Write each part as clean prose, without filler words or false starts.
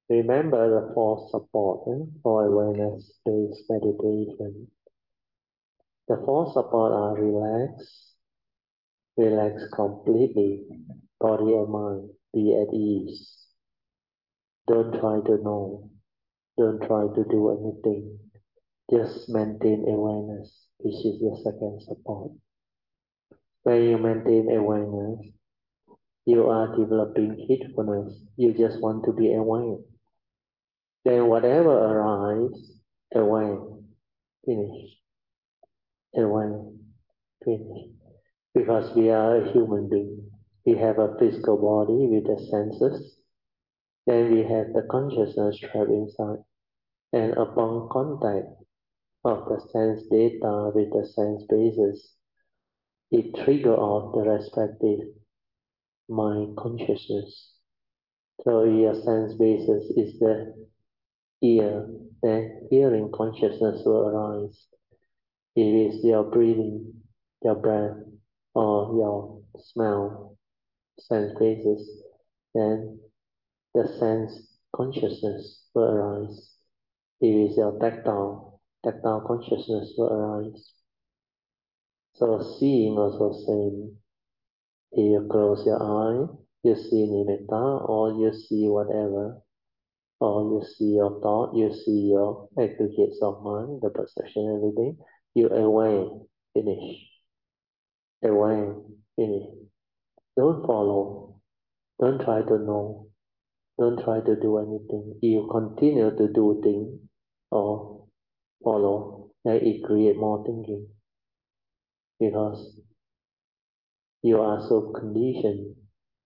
Remember the four support for awareness-based meditation. The four support are relax completely, body and mind, be at ease. Don't try to know, don't try to do anything, just maintain awareness, which is the second support. When you maintain awareness, you are developing heedfulness, you just want to be aware. Then whatever arises, aware, finish, aware, finish. Because we are a human being, we have a physical body with the senses, then we have the consciousness trapped inside. And upon contact of the sense data with the sense basis, it triggers off the respective mind consciousness. So your sense basis is the ear, then hearing consciousness will arise. It is your breathing, your breath, or your smell sense basis, then the sense consciousness will arise. It is your tactile consciousness will arise. So seeing also same. If you close your eye, you see nimitta, or you see whatever, or you see your thought, you see your aggregates of mind, the perception, everything. You aware, finish. Aware, finish. Don't follow. Don't try to know. Don't try to do anything. You continue to do things or follow, then it create more thinking because you are so conditioned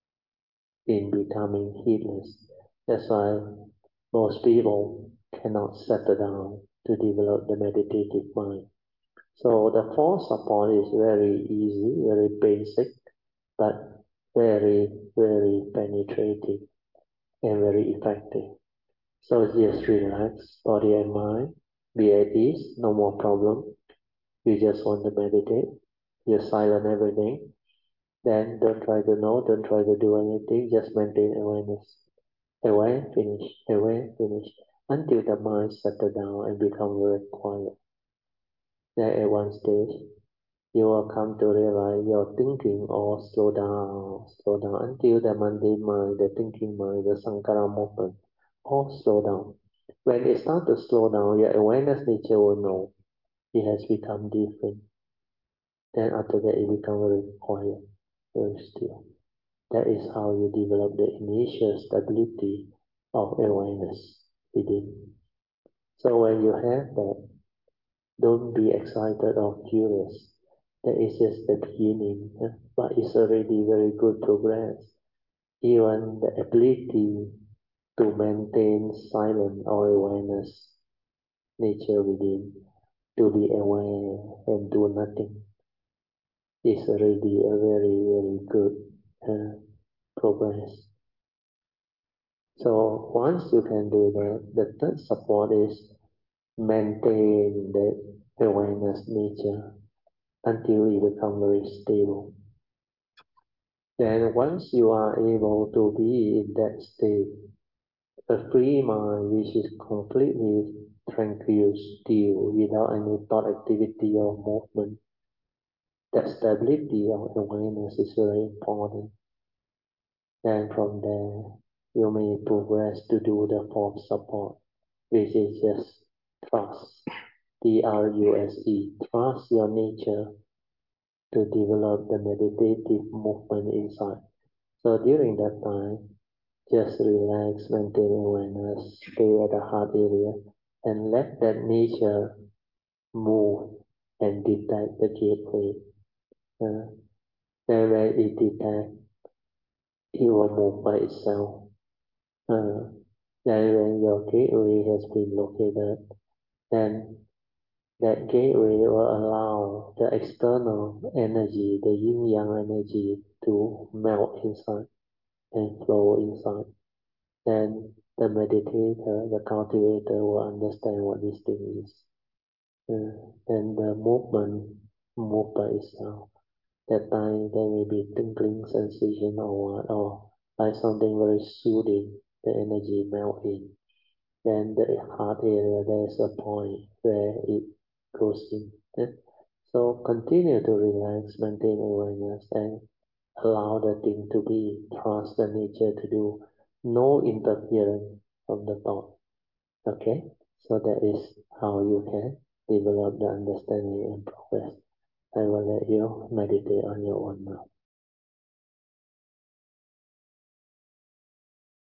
in becoming heedless. That's why most people cannot settle down to develop the meditative mind. So the four support is very easy, very basic, but very, very penetrating and very effective. So just relax, body and mind, be at ease, no more problem. You just want to meditate, you silent everything. Then don't try to know, don't try to do anything, just maintain awareness. Aware, finish, aware, finish, until the mind settles down and become very quiet. Then at one stage, you will come to realize your thinking all slow down until the mundane mind, the thinking mind, the sankhara movement, all slow down. When it starts to slow down, your awareness nature will know it has become different. Then after that, it becomes very quiet, very still. That is how you develop the initial stability of awareness within. So when you have that, don't be excited or curious. That is just the beginning, but it's already very good progress. Even the ability to maintain silent or awareness nature within, to be aware and do nothing, is already a very, very good progress. So once you can do that, the third support is maintain the awareness nature until it becomes very stable. Then once you are able to be in that state, a free mind which is completely tranquil, still, without any thought activity or movement, that stability of awareness is very important. And from there, you may progress to do the fourth support, which is just trust. Trust. Trust your nature to develop the meditative movement inside. So during that time, just relax, maintain awareness, stay at the heart area, and let that nature move and detect the gateway. Then when it detects, it will move by itself. Then when your gateway has been located, then that gateway will allow the external energy, the yin-yang energy, to melt inside and flow inside. Then the meditator, the cultivator will understand what this thing is. And the movement move by itself. That time there may be tingling sensation or what, or like something very soothing the energy melt in. Then the heart area, there's a point where it goes in. So continue to relax, maintain awareness, and allow the thing to be. Trust the nature to do. No interference from the thought. Okay? So that is how you can develop the understanding and progress. I will let you meditate on your own now.